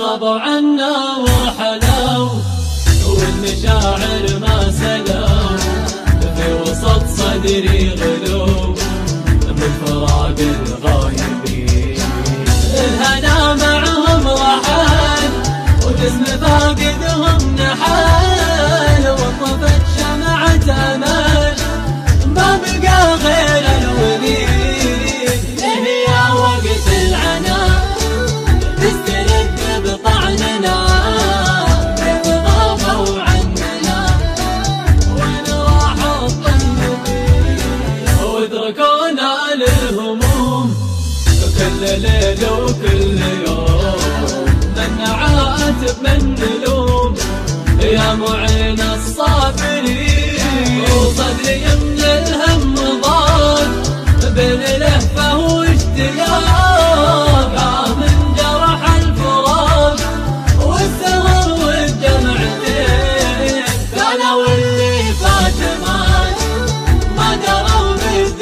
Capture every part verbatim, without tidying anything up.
غابوا عنا ورحلوا والمشاعر ما سلوا في وسط صدري غلو من فراق الغايبين. الهنا معهم رحل وجسم فاقدهم نحل وطفت شمعة امل ما بقى غير الوليد. هي وقت العنا تسترد بطعننا كيف غابوا عننا وين راحوا الطيبين واتركونا للهموم كل ليل وكل يوم نعاتب من نلوم يا معين الصابرين. وصدري من الهم ضاق بين لهفة واشتياق من جرح الفراق والسهر والدمعتين. قالوا اللي فات مات ما دروا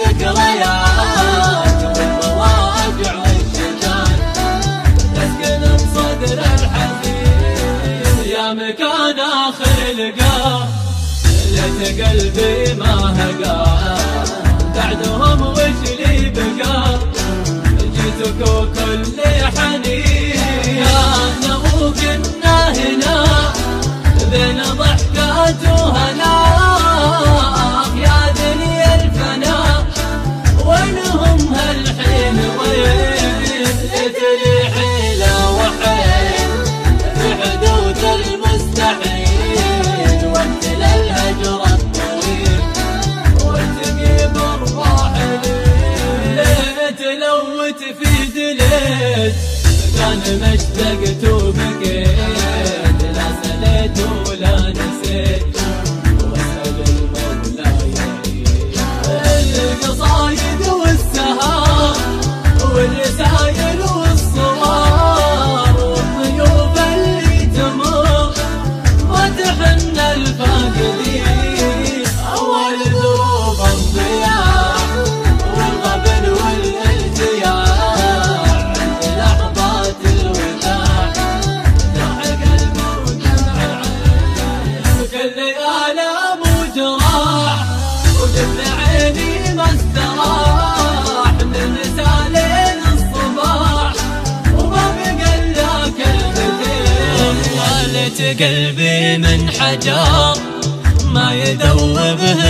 بالذكريات والمواجع والشتات تسكن بصدر الحزين. يا مكان آخر لقاه ليت قلبي ما هقى بعدهم وش لي بقى جيتك وكل حنين. انا وكنا هنا بين ضحكات وهنا يا دنيا الفنا وينهم هالحين وين تريحي لا وحين في حدود المستحيل وانت للهجر الطويل وتجيب الراحلين. تلوت في دليت كان مشتقت وبكيت لا سليت ولا نسيت واسأل المولى يهديك. القصايد والسهار والرسايل والصور والضيوف اللي تمر وتحن الفاقدين. أول ذروب الضياع والغبن والالتياع عند لحظات الوداع ضحك الموت العين كل آلام وجراح وجبن عيني ما استراح من المسالين الصباح وما بقى إلا كلمتين. والت قلبي من حجر ما يذوبه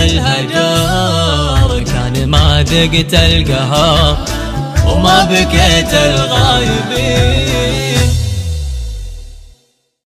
الهجر كان ما ذقت القهر وما بكيت الغايبين.